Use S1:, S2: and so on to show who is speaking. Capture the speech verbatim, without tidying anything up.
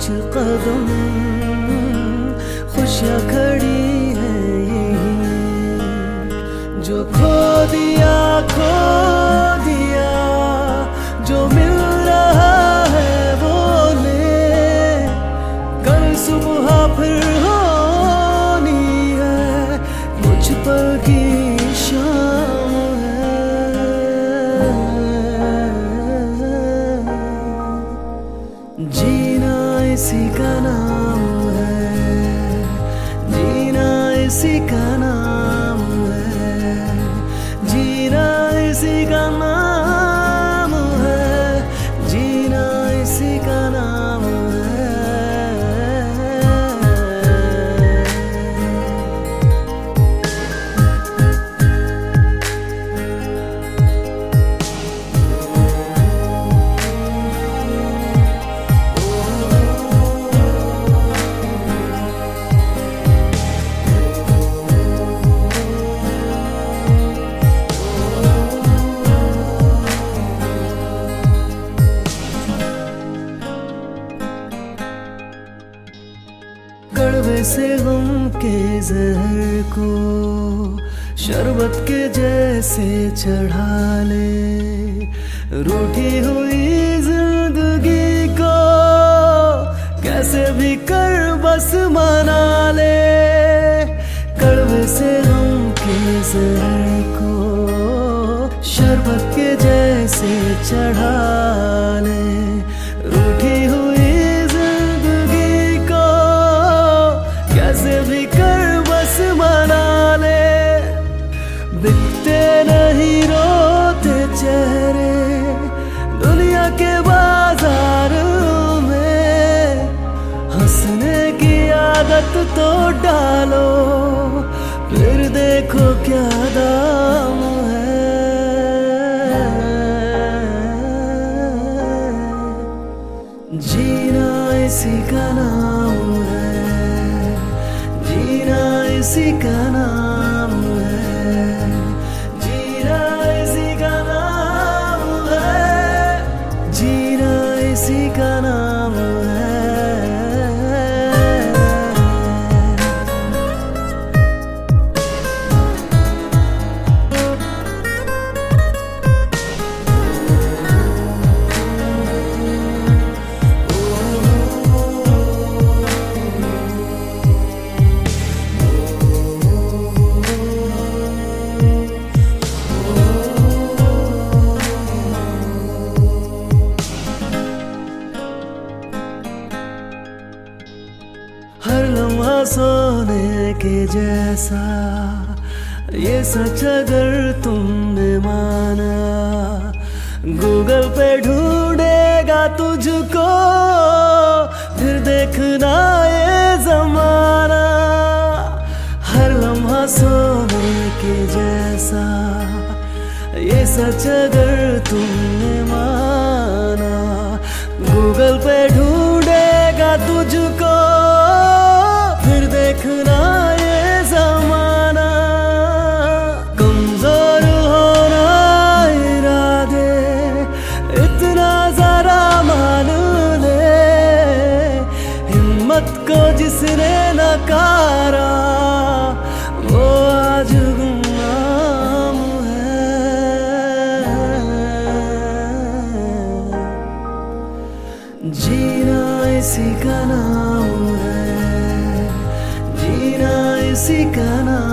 S1: कुछ कदम खुशियाँ खड़ी है यहीं, जो खो दिया खो दिया, जो मिल रहा है वो ले, कल सुबह फिर होनी है कुछ पल की शाम है। जीना इसी का नाम है, जीना इसी का नाम है, जीना इसी का नाम है, जीना इसी का नाम है। कड़वे से गम के जहर को शरबत के जैसे चढ़ा ले, रूठी हुई जिंदगी को कैसे भी कर बस मना ले। कड़वे से गम के जहर को शरबत के जैसे चढ़ा ले, रूठी हुई कैसे भी कर बस मना ले। बिकते नहीं रोते चेहरे दुनिया के बाजार में, हंसने की आदत तो डालो फिर देखो क्या दाम है। जीना इसी का नाम है, जीना इसी का नाम है, जीना इसी का नाम है, जीना इसी का नाम है। हर लम्हा सोने के जैसा, ये सच अगर तुमने माना, गूगल पे ढूंढेगा तुझको फिर देखना ये जमाना। हर लम्हा सोने के जैसा, ये सच अगर तुमने माना, गूगल पे ढूंढेगा तुझको फिर देखना ये जमाना। कमजोर होना इरादे इतना जरा मान ले, हिम्मत को जिसने नकारा वो आज गुमनाम है। जीना इसी का नाम है, जीना इसी का नाम